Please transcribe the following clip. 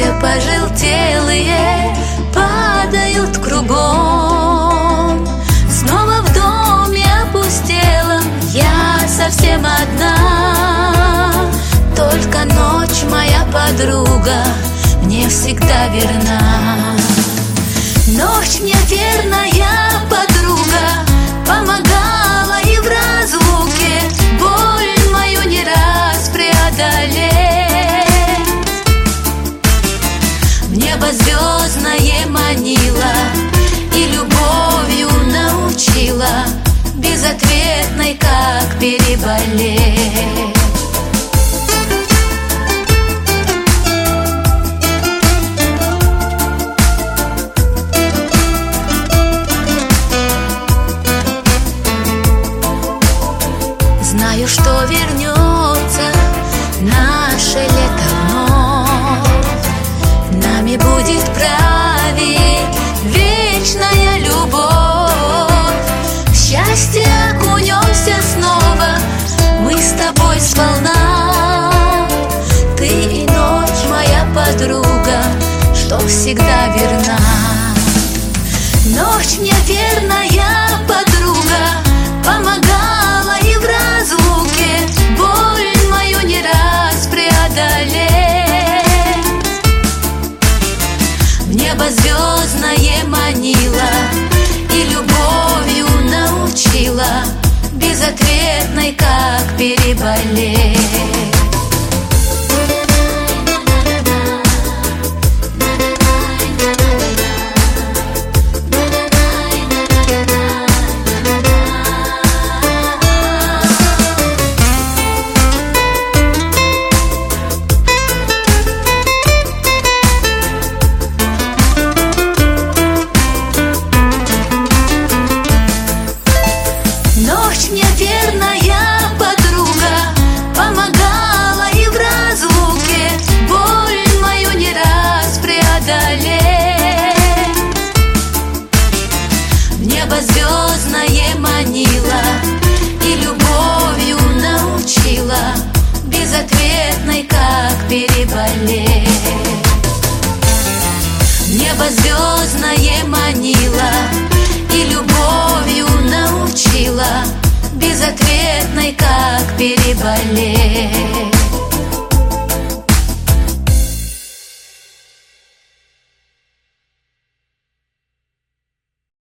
Листья пожелтелые падают кругом. Снова в доме опустела, я совсем одна. Только ночь, моя подруга, мне всегда верна. Ночь мне верная подруга помогала и в разлуке боль мою не раз преодолеть. В небо звездное манила и любовью научила, безответной как переболеть. Знаю, что вернется наше лето вновь, нами будет править вечная любовь. В счастье окунемся снова мы с тобой сполна. Ты и ночь, моя подруга, что всегда верна. Ночь мне верная подруга помогала и в разлуке боль мою не раз преодолеть. В небо звездное манила и любовью научила, безответной как переболеть. Ночь мне верная подруга помогала и в разлуке боль мою не раз преодолеть. В небо звездное манила и любовью научила, безответной как переболеть. В небо звездное манила и любовью научила, безответной как переболеть.